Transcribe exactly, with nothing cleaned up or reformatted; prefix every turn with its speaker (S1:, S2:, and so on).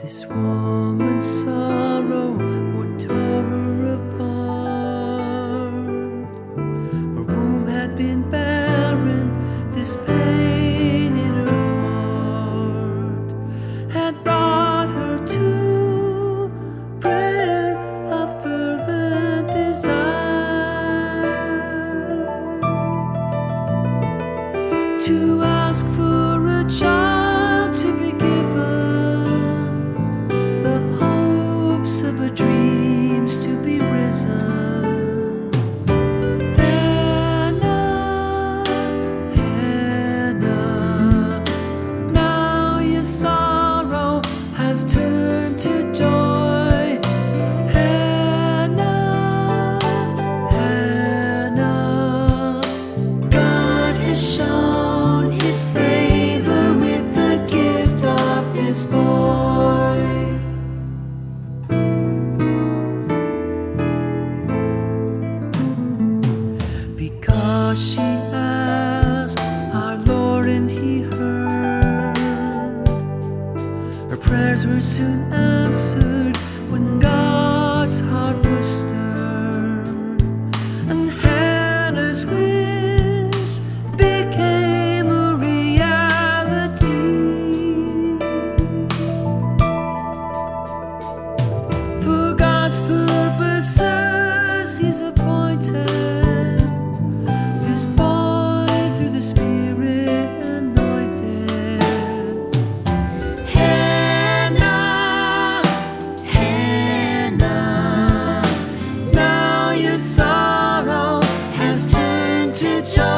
S1: This woman's sorrow would tear her apart. Her womb had been barren, this pain in her heart had brought her to prayer of fervent desire, to ask for a child to be given, the hopes of her dreams to be risen. Hannah, Hannah, now your sorrow has turned to joy. Hannah, Hannah, God has shown His favor with the gift of this boy. Because she asked our Lord and He heard, her prayers were soon answered when God's heart was stirred, and Hannah's wish became a reality. For God's purposes He's appointed this boy through the Spirit anointed. Hannah, Hannah, now your sorrow has turned to joy.